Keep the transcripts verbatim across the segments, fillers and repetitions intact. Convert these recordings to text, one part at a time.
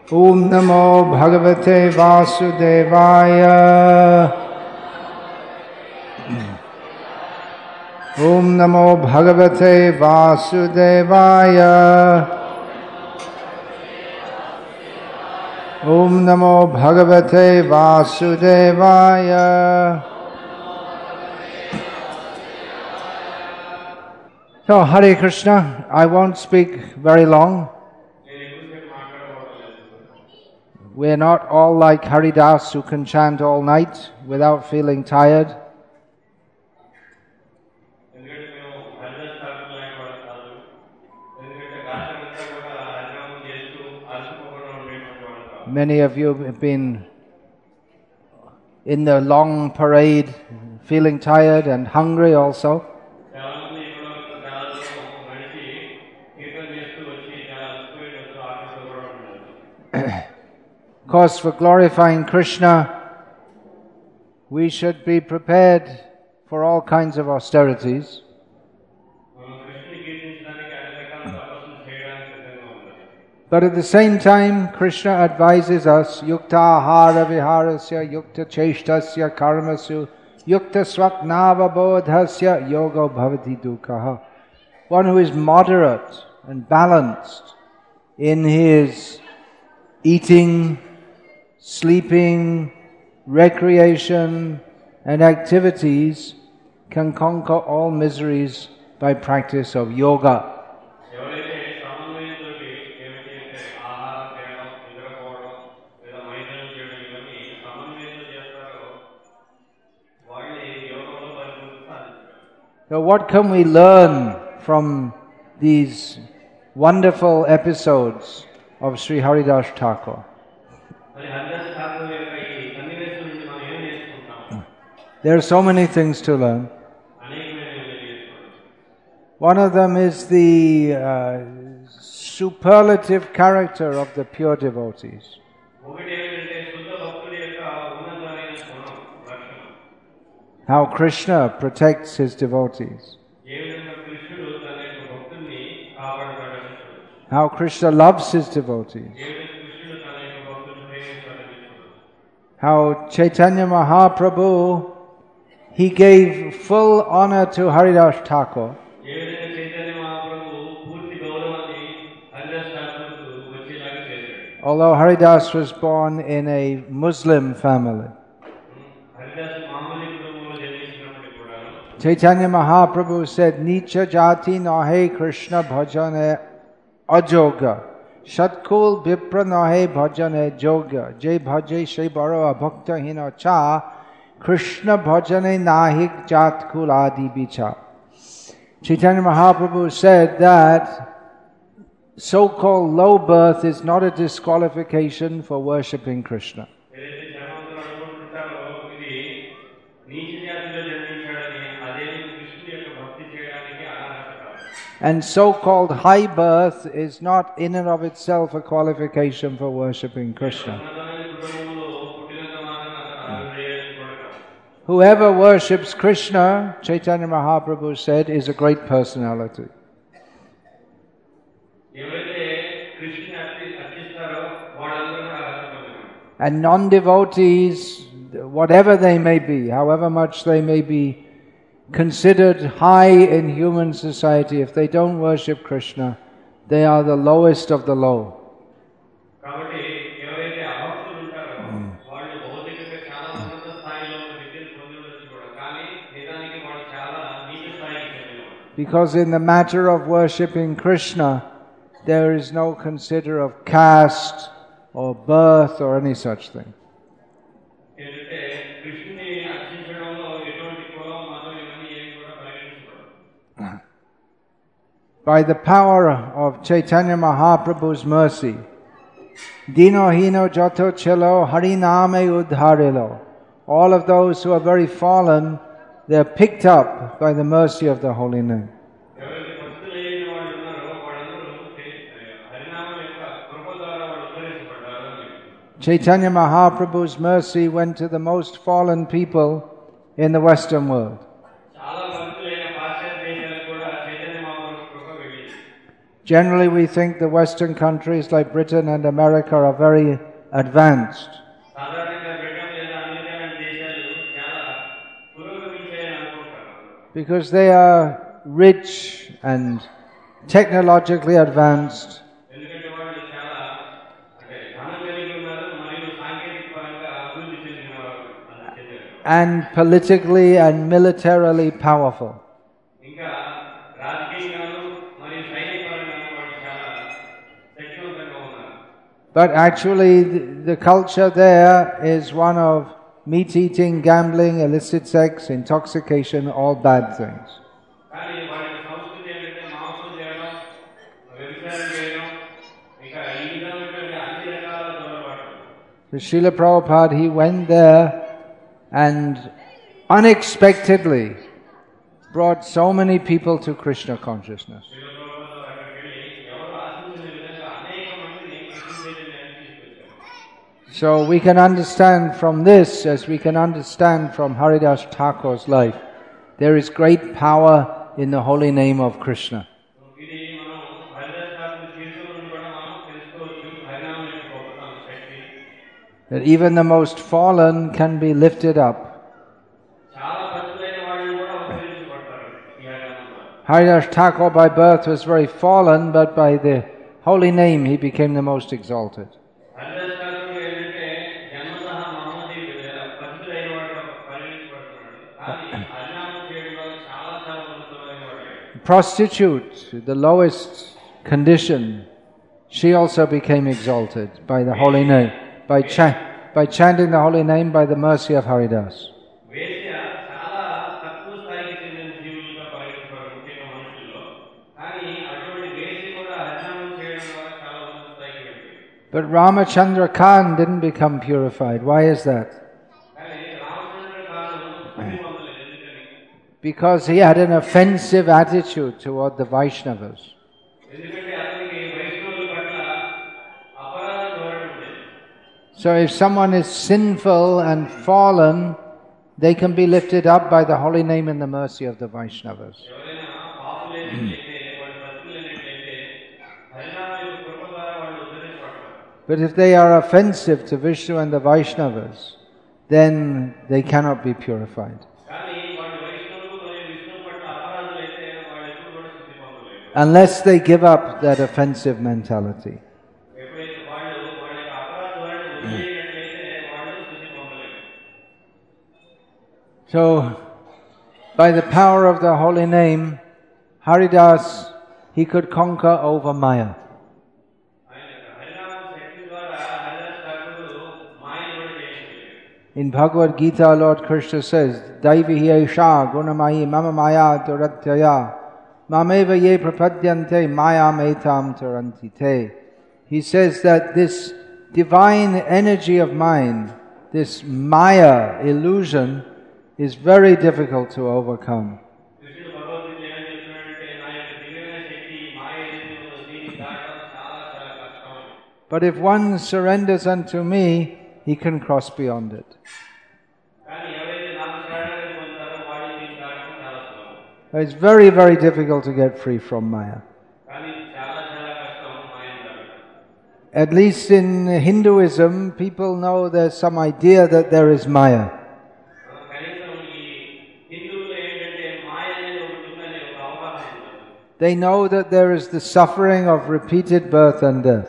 Om Namo Bhagavate Vasudevaya. Om Namo Bhagavate Vasudevaya. Om Namo Bhagavate Vasudevaya. So, Hare Krishna, I won't speak very long. We're not all like Haridas who can chant all night without feeling tired. Many of you have been in the long parade feeling tired and hungry also. Of course, for glorifying Krishna, we should be prepared for all kinds of austerities. But at the same time, Krishna advises us, Yukta ahara viharasya, Yukta cheshtasya karmasu, Yukta swaknava bodhasya, yoga bhavati dukkha. One who is moderate and balanced in his eating, sleeping, recreation, and activities can conquer all miseries by practice of yoga. So what can we learn from these wonderful episodes of Sri Haridas Thakur? There are so many things to learn. One of them is the uh, superlative character of the pure devotees. How Krishna protects his devotees. How Krishna loves his devotees. How Chaitanya Mahaprabhu, he gave full honor to Haridas Thakur. Although Haridas was born in a Muslim family. Chaitanya Mahaprabhu said, Nicha jati nahe Krishna bhajane ajoga. Shatkul vipra nahe bhajane joga. Jai bhaje shai baro abhakta hina cha. Krishna bhajane nahik jatkul adi bicha. Chaitanya Mahaprabhu said that so-called low birth is not a disqualification for worshipping Krishna. And so-called high birth is not in and of itself a qualification for worshipping Krishna. Whoever worships Krishna, Chaitanya Mahaprabhu said, is a great personality. And non-devotees, whatever they may be, however much they may be considered high in human society, if they don't worship Krishna, they are the lowest of the low. Mm. Because in the matter of worshipping Krishna, there is no consider of caste or birth or any such thing. By the power of Chaitanya Mahaprabhu's mercy, Dino hino jato chelo hariname udharilo. All of those who are very fallen, they are picked up by the mercy of the holy name. Chaitanya Mahaprabhu's mercy went to the most fallen people in the Western world. Generally we think the Western countries like Britain and America are very advanced. Because they are rich and technologically advanced. And politically and militarily powerful. But actually the, the culture there is one of meat eating, gambling, illicit sex, intoxication, all bad things. So Srila Prabhupada, he went there and unexpectedly brought so many people to Krishna consciousness. So we can understand from this, as we can understand from Haridas Thakur's life, there is great power in the holy name of Krishna. That even the most fallen can be lifted up. Haridas Thakur by birth was very fallen, but by the holy name he became the most exalted. Prostitute, the lowest condition, she also became exalted by the holy name, by, cha- by chanting the holy name by the mercy of Haridas. But Ramachandra Khan didn't become purified. Why is that? Because he had an offensive attitude toward the Vaishnavas. So if someone is sinful and fallen, they can be lifted up by the holy name and the mercy of the Vaishnavas. But if they are offensive to Vishnu and the Vaishnavas, then they cannot be purified. Unless they give up that offensive mentality. So, by the power of the holy name, Haridas, he could conquer over Maya. In Bhagavad Gita, Lord Krishna says, Daivihi Aisha Gunamayi Mama Maya Duratyaya Mameva Ye Prapadyante Maya Metam Tarantite. He says that this divine energy of mind, this Maya illusion, is very difficult to overcome. But if one surrenders unto me, he can cross beyond it. It's very, very difficult to get free from Maya. At least in Hinduism, people know there's some idea that there is Maya. They know that there is the suffering of repeated birth and death.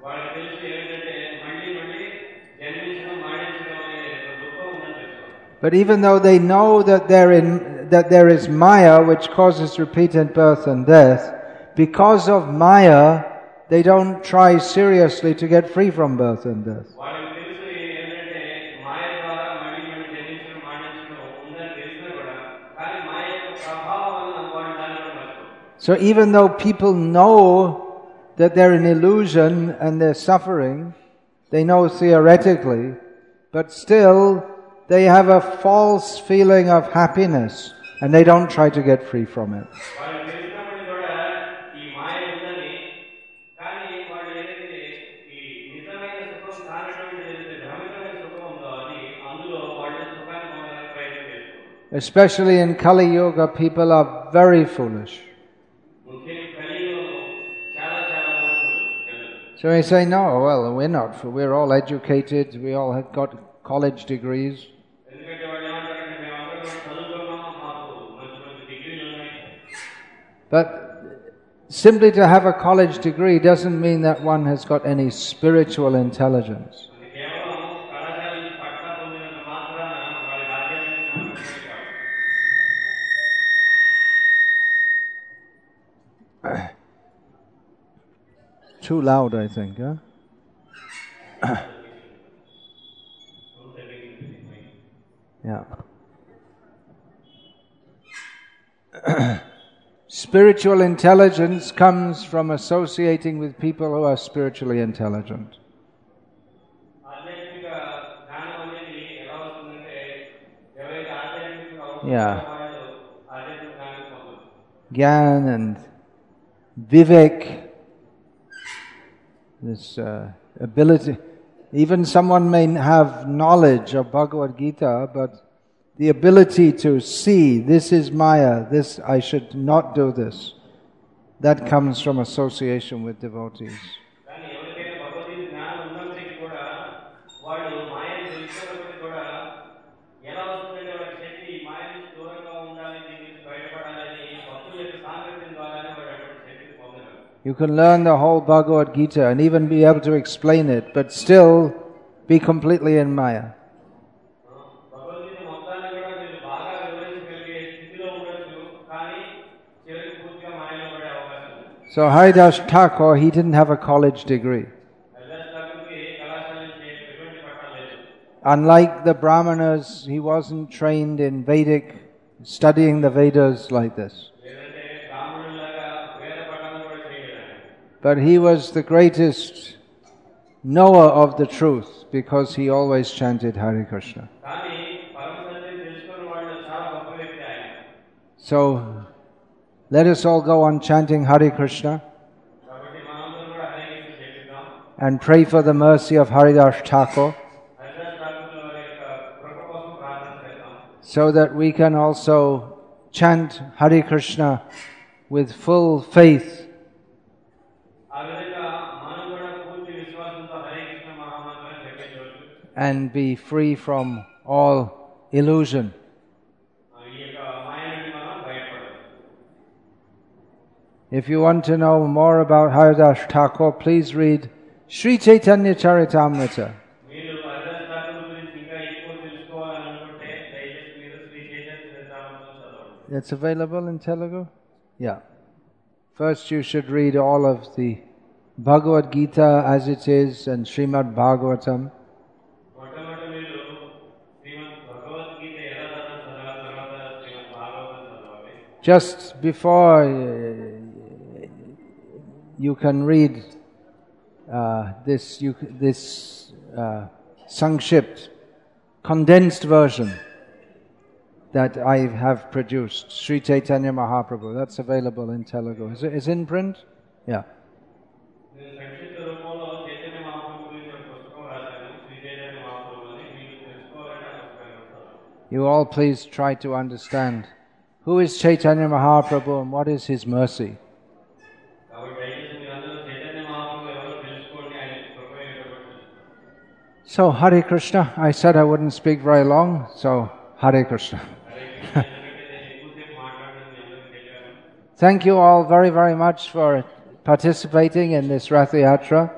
But even though they know that they're in, that there is Maya which causes repeated birth and death, because of Maya, they don't try seriously to get free from birth and death. So even though people know that they're in illusion and they're suffering, they know theoretically, but still they have a false feeling of happiness and they don't try to get free from it. Especially in Kali Yuga, people are very foolish. So I say, no, well, we're not. We're all educated. We all have got college degrees. But simply to have a college degree doesn't mean that one has got any spiritual intelligence. Too loud, I think, huh? Yeah. Spiritual intelligence comes from associating with people who are spiritually intelligent. Yeah. Gyan and Vivek, this uh, ability. Even someone may have knowledge of Bhagavad Gita, but the ability to see, this is Maya, this I should not do this, that comes from association with devotees. You can learn the whole Bhagavad Gita and even be able to explain it, but still be completely in Maya. So Haridas Thakur, he didn't have a college degree. Unlike the Brahmanas, he wasn't trained in Vedic, studying the Vedas like this. But he was the greatest knower of the truth because he always chanted Hare Krishna. So, let us all go on chanting Hare Krishna and pray for the mercy of Haridas Thakur so that we can also chant Hare Krishna with full faith and be free from all illusion. If you want to know more about Haridas Thakur, please read Sri Chaitanya Charitamrita. It's available in Telugu? Yeah. First you should read all of the Bhagavad Gita as it is and Srimad Bhagavatam. Just before uh, you can read uh, this, you, this uh, Sankshipt, condensed version that I have produced, Sri Chaitanya Mahaprabhu. That's available in Telugu. Is it is in print? Yeah. You all please try to understand who is Chaitanya Mahaprabhu and what is his mercy. So, Hare Krishna. I said I wouldn't speak very long, so Hare Krishna. Thank you all very, very much for participating in this Rath Yatra.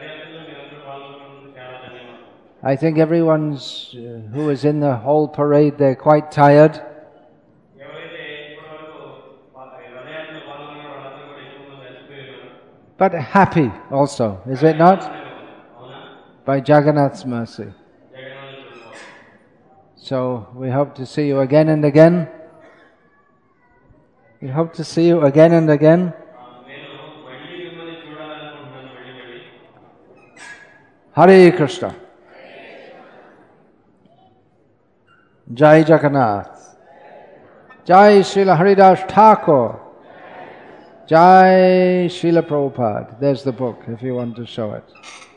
I think everyone's uh, who is in the whole parade, they're quite tired. But happy also, is it not? By Jagannath's mercy. So we hope to see you again and again. We hope to see you again and again. Hare Krishna. Jai Jagannath. Jai Srila Haridas Thakur. Jai Srila Prabhupada. There's the book if you want to show it.